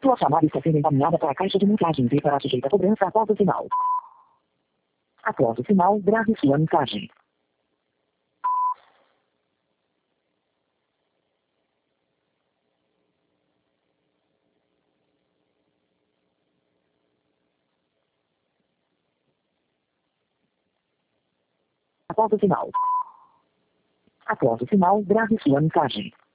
Sua chamada está sendo encaminhada para a caixa de mensagens e será sujeita a cobrança após o sinal. Após o sinal, grave sua mensagem. Após o sinal. Após o sinal, grave sua mensagem.